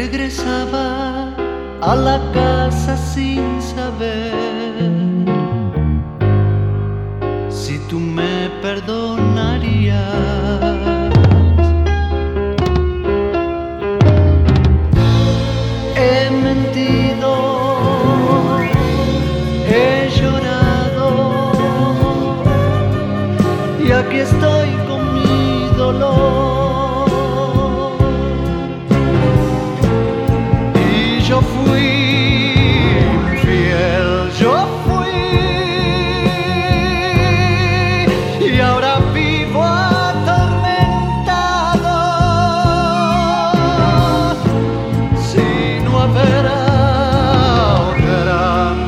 Regresaba a la casa sin saber si tú me perdonarías. He mentido, he llorado y aquí estoy con mi dolor. Yo fui infiel, yo fui, y ahora vivo atormentado sin no haber a otra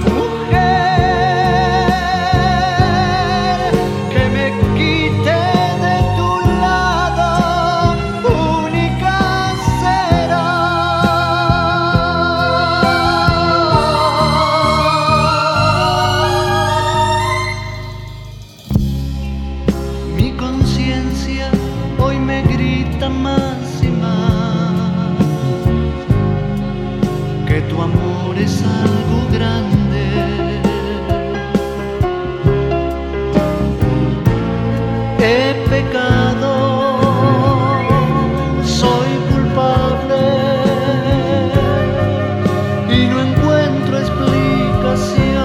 mujer que me quite de tu lado, única será. Mi conciencia hoy me grita más y más que tu amor es algo grande. He pecado, soy culpable y no encuentro explicación.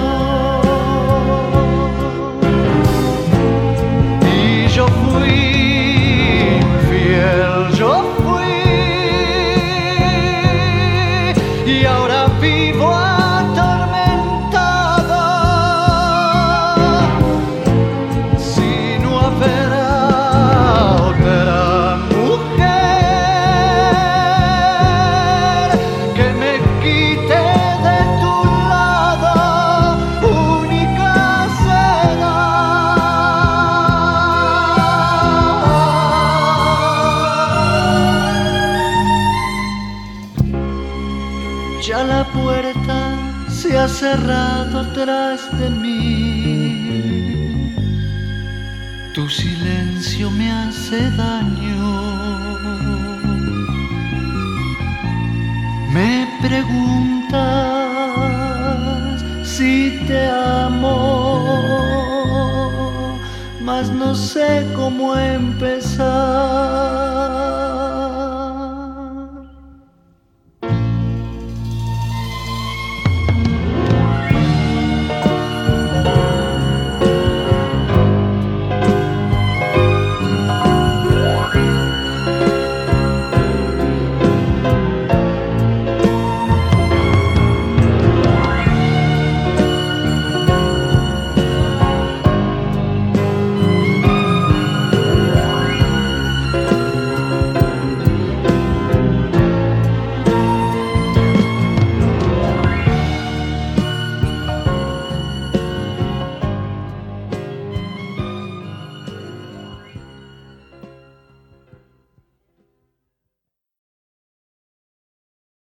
Yo fui infiel, yo fui, y ahora vivo atormentado sin no haber a otra mujer que me quite de tu lado, única será. Ya la puerta se ha cerrado tras de mí. Tu silencio me hace daño. Me preguntas si te amo, mas no sé cómo empezar.